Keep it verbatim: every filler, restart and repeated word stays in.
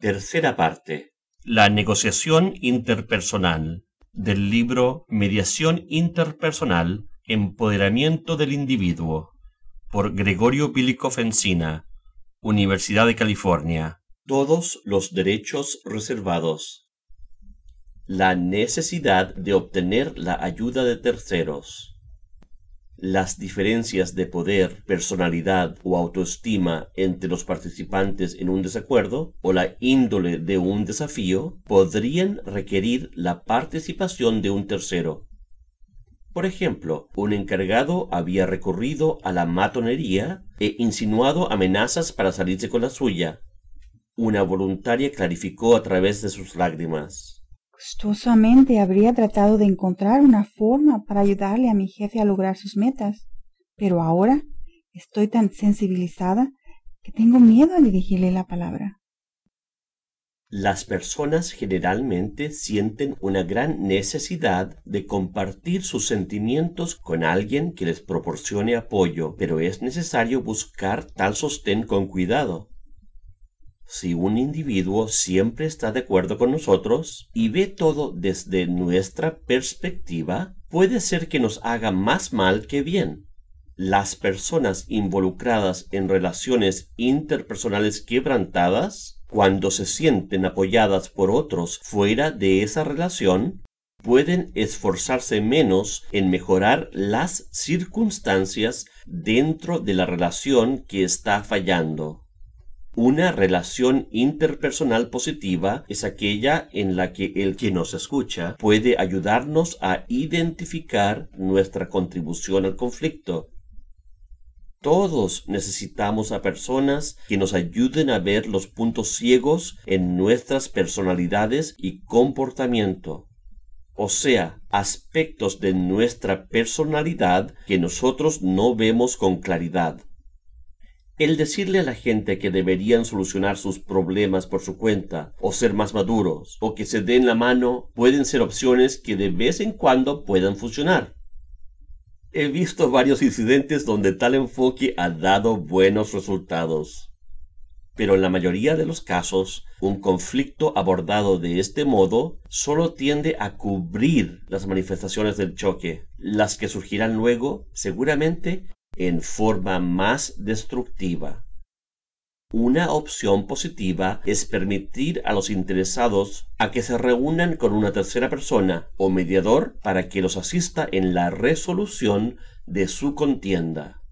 Tercera parte. La negociación interpersonal, del libro Mediación Interpersonal, Empoderamiento del Individuo, por Gregorio Pílicoff Encina, Universidad de California. Todos los derechos reservados. La necesidad de obtener la ayuda de terceros. Las diferencias de poder, personalidad o autoestima entre los participantes en un desacuerdo o la índole de un desafío podrían requerir la participación de un tercero. Por ejemplo, un encargado había recurrido a la matonería e insinuado amenazas para salirse con la suya. Una voluntaria clarificó a través de sus lágrimas. Gustosamente habría tratado de encontrar una forma para ayudarle a mi jefe a lograr sus metas, pero ahora estoy tan sensibilizada que tengo miedo a dirigirle la palabra. Las personas generalmente sienten una gran necesidad de compartir sus sentimientos con alguien que les proporcione apoyo, pero es necesario buscar tal sostén con cuidado. Si un individuo siempre está de acuerdo con nosotros y ve todo desde nuestra perspectiva, puede ser que nos haga más mal que bien. Las personas involucradas en relaciones interpersonales quebrantadas, cuando se sienten apoyadas por otros fuera de esa relación, pueden esforzarse menos en mejorar las circunstancias dentro de la relación que está fallando. Una relación interpersonal positiva es aquella en la que el que nos escucha puede ayudarnos a identificar nuestra contribución al conflicto. Todos necesitamos a personas que nos ayuden a ver los puntos ciegos en nuestras personalidades y comportamiento, o sea, aspectos de nuestra personalidad que nosotros no vemos con claridad. El decirle a la gente que deberían solucionar sus problemas por su cuenta, o ser más maduros, o que se den la mano, pueden ser opciones que de vez en cuando puedan funcionar. He visto varios incidentes donde tal enfoque ha dado buenos resultados. Pero en la mayoría de los casos, un conflicto abordado de este modo solo tiende a cubrir las manifestaciones del choque. Las que surgirán luego, seguramente, en forma más destructiva. Una opción positiva es permitir a los interesados a que se reúnan con una tercera persona o mediador para que los asista en la resolución de su contienda.